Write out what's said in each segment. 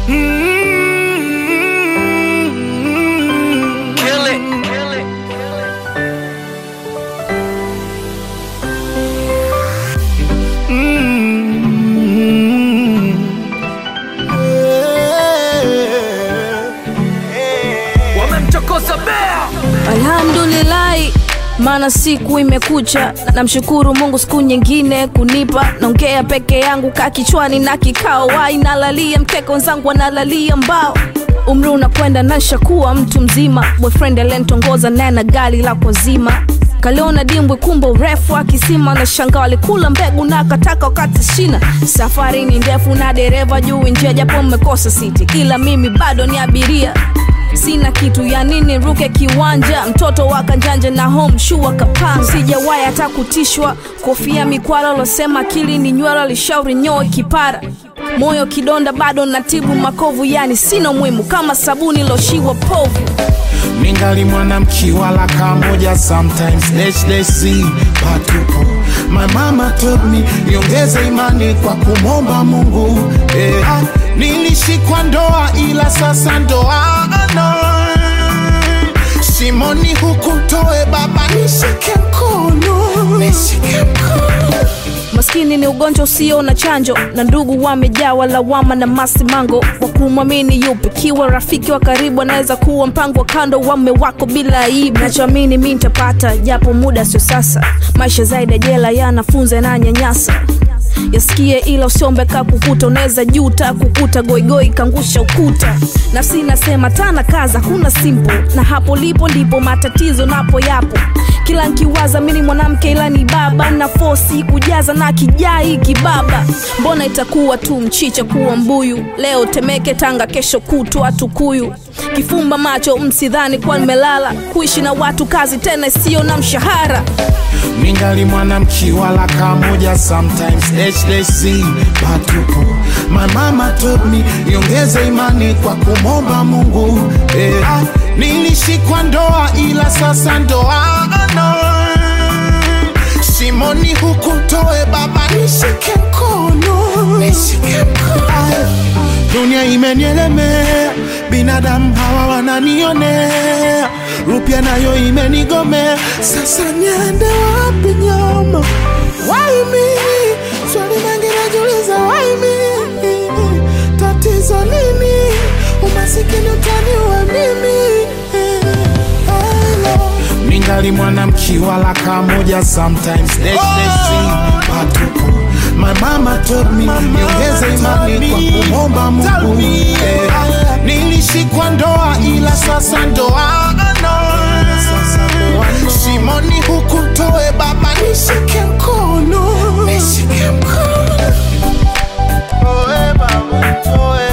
Kill it. Wamemchokoza bea. Alhamdulillahi, maana siku imekucha. Namshukuru Mungu siku nyingine kunipa. Naongea peke yangu kichwani na kikao. Wai nalalia mkeka, wenzangu wanalalia mbao. Umri unakwenda na nishakuwa mtu mzima. Boyfriend alenitongoza naye na gari la kuzima. Kaliona dimbwi kumbe urefu wa kisima. Na shanga walikula mbegu na kataka wakati shina. Safari ni ndefu na dereva juu njia, japo mmekosa siti ila mimi bado ni abiria. Sina kitu ya nini ruke kiwanja. Mtoto wakanjanja na home shoe wakapanga. Sijawahi hata kutishwa. Kofia mikwala losema akili ni nywele, lishauri nyoe kipara. Moyo kidonda bado natibu makovu, yani sina muhimu kama sabuni loshiwa povu. Ningali mwanamke wala kamoja, sometimes let's see patupo. My mama told me niongeze imani kwa kumomba Mungu. Nilishikwa ndoa ila sasa ndoa no. Simoni hukutoe baba nishike mkono. Maskini ni ugonjwa usio na chanjo, na ndugu wamejawa lawama na masimango. Wakumwamini yupi? Kiwa rafiki wa karibu anaweza kuwa mpango wa kando wame wako bila aibu. Nachoamini mimi nitapata japo muda sio sasa. Maisha zaidi ya jela yanafunza na nyanyasa. Yasikie ila usiombe kukuta, unaweza juta kukuta goigoi kangusha ukuta. Nafsi nasema tana kaza kuna simple, na hapo lipo ndipo matatizo napo yapo. Kila nkiwaza mimi mwanamke ila ni baba, na force kujaza na kijai kibaba. Mbona itakuwa tu mchicha kuwa mbuyu? Leo Temeke Tanga, kesho kutwa Tukuyu. Kifumba macho msidhani kwa nimelala. Kuishi na watu kazi tena sio na mshahara. Ningali mwanamke wala kamoja, sometimes let's see patupo. My mama told me niongeze imani kwa kumomba Mungu. Nilishikwa ndoa ila sasa ndoa no. Simoni hukutoe baba nishike mkono. Dunia imenielemea, binadamu hawa wananionea. Rupia nayo imenigomea, sasa niende wapi nyama? Why me? Swali mengi najiuliza, why me? Tatizo nini? Umasikini utaniua mimi. Ningali mwanamke wala kamoja, sometimes let's see patupo. My mama told me niongeze imani kwa kumomba Mungu. Nilishikwa ndoa ila sasa ndoa no. Simoni hukutoe baba nishike mkono. Toe baba, toe.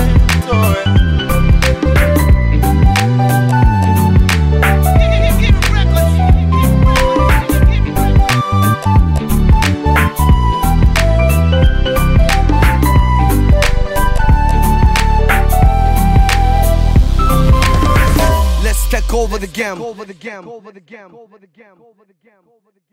Let's take over the game.